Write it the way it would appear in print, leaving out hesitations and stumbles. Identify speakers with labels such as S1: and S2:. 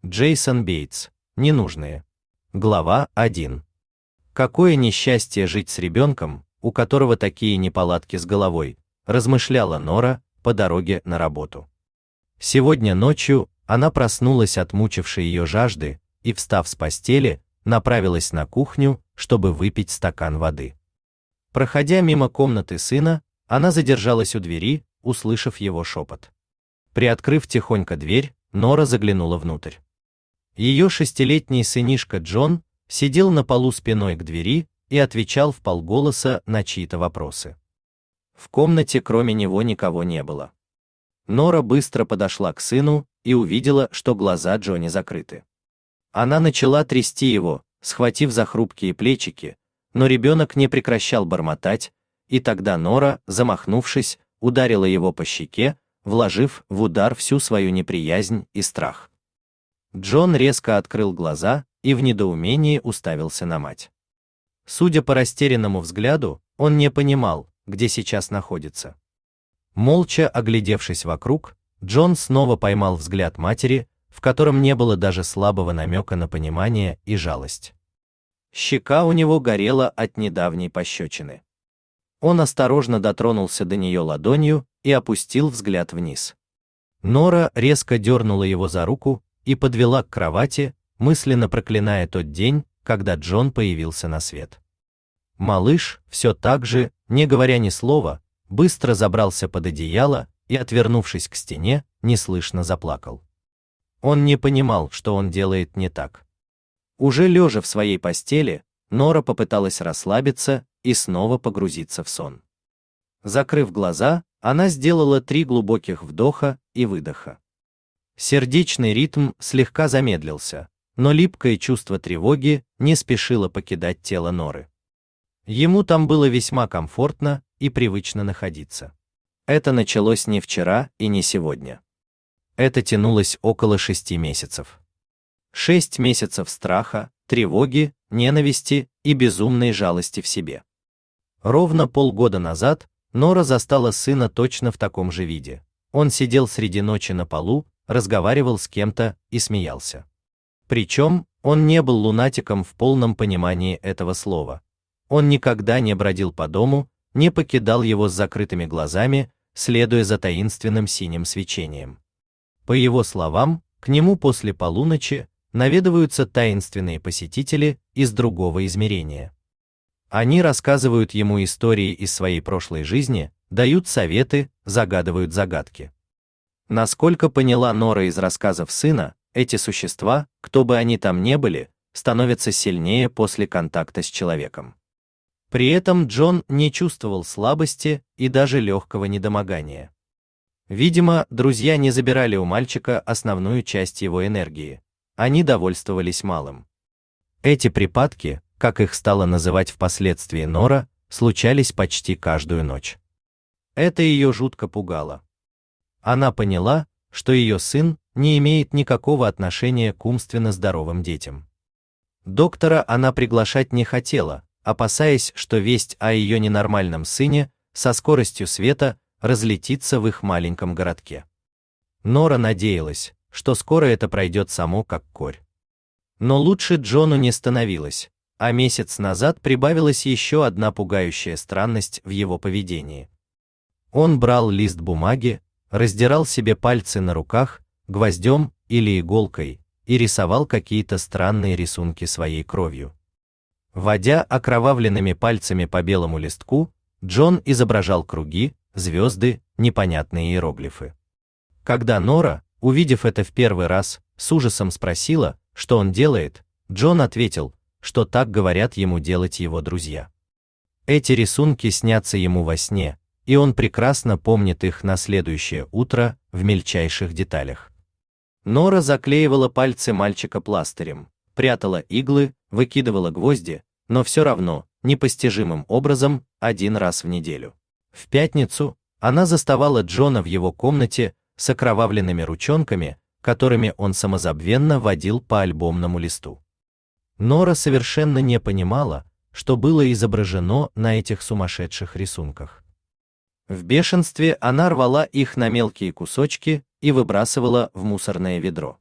S1: Джейсон Бейтс. Ненужные. Глава 1. Какое несчастье жить с ребенком, у которого такие неполадки с головой, размышляла Нора по дороге на работу. Сегодня ночью она проснулась от мучившей ее жажды и, встав с постели, направилась на кухню, чтобы выпить стакан воды. Проходя мимо комнаты сына, она задержалась у двери, услышав его шепот. Приоткрыв тихонько дверь, Нора заглянула внутрь. Ее 6-летний сынишка Джон сидел на полу спиной к двери и отвечал вполголоса на чьи-то вопросы. В комнате кроме него никого не было. Нора быстро подошла к сыну и увидела, что глаза Джонни закрыты. Она начала трясти его, схватив за хрупкие плечики, но ребенок не прекращал бормотать, и тогда Нора, замахнувшись, ударила его по щеке, вложив в удар всю свою неприязнь и страх. Джон резко открыл глаза и в недоумении уставился на мать. Судя по растерянному взгляду, он не понимал, где сейчас находится. Молча оглядевшись вокруг, Джон снова поймал взгляд матери, в котором не было даже слабого намека на понимание и жалость. Щека у него горела от недавней пощечины. Он осторожно дотронулся до нее ладонью и опустил взгляд вниз. Нора резко дернула его за руку и подвела к кровати, мысленно проклиная тот день, когда Джон появился на свет. Малыш, все так же, не говоря ни слова, быстро забрался под одеяло и, отвернувшись к стене, неслышно заплакал. Он не понимал, что он делает не так. Уже лежа в своей постели, Нора попыталась расслабиться и снова погрузиться в сон. Закрыв глаза, она сделала 3 глубоких вдоха и выдоха. Сердечный ритм слегка замедлился, но липкое чувство тревоги не спешило покидать тело Норы. Ему там было весьма комфортно и привычно находиться. Это началось не вчера и не сегодня. Это тянулось около 6 месяцев. 6 месяцев страха, тревоги, ненависти и безумной жалости в себе. Ровно полгода назад Нора застала сына точно в таком же виде. Он сидел среди ночи на полу, разговаривал с кем-то и смеялся. Причем он не был лунатиком в полном понимании этого слова. Он никогда не бродил по дому, не покидал его с закрытыми глазами, следуя за таинственным синим свечением. По его словам, к нему после полуночи наведываются таинственные посетители из другого измерения. Они рассказывают ему истории из своей прошлой жизни, дают советы, загадывают загадки. Насколько поняла Нора из рассказов сына, эти существа, кто бы они там ни были, становятся сильнее после контакта с человеком. При этом Джон не чувствовал слабости и даже легкого недомогания. Видимо, друзья не забирали у мальчика основную часть его энергии. Они довольствовались малым. Эти припадки, как их стала называть впоследствии Нора, случались почти каждую ночь. Это ее жутко пугало. Она поняла, что ее сын не имеет никакого отношения к умственно здоровым детям. Доктора она приглашать не хотела, опасаясь, что весть о ее ненормальном сыне со скоростью света разлетится в их маленьком городке. Нора надеялась, что скоро это пройдет само как корь. Но лучше Джону не становилось, а месяц назад прибавилась еще одна пугающая странность в его поведении. Он брал лист бумаги, раздирал себе пальцы на руках гвоздем или иголкой и рисовал какие-то странные рисунки своей кровью. Водя окровавленными пальцами по белому листку, Джон изображал круги, звезды, непонятные иероглифы. Когда Нора, увидев это в первый раз, с ужасом спросила, что он делает, Джон ответил, что так говорят ему делать его друзья. Эти рисунки снятся ему во сне, и он прекрасно помнит их на следующее утро в мельчайших деталях. Нора заклеивала пальцы мальчика пластырем, прятала иглы, выкидывала гвозди, но все равно, непостижимым образом, 1 раз в неделю. В пятницу она заставала Джона в его комнате с окровавленными ручонками, которыми он самозабвенно водил по альбомному листу. Нора совершенно не понимала, что было изображено на этих сумасшедших рисунках. В бешенстве она рвала их на мелкие кусочки и выбрасывала в мусорное ведро.